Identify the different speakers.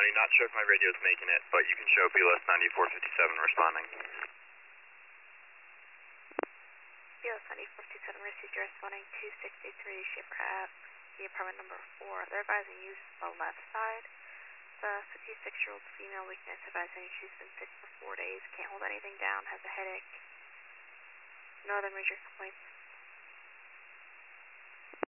Speaker 1: not sure if my radio's making it, but you can show BLS 9457 responding.
Speaker 2: BLS 9457 received your responding 2683 Schaefer Ave, the apartment number 4. They're advising use the left side. The 56-year-old female weakness, advising she's been sick for 4 days, can't hold anything down, has a headache. No other major complaints.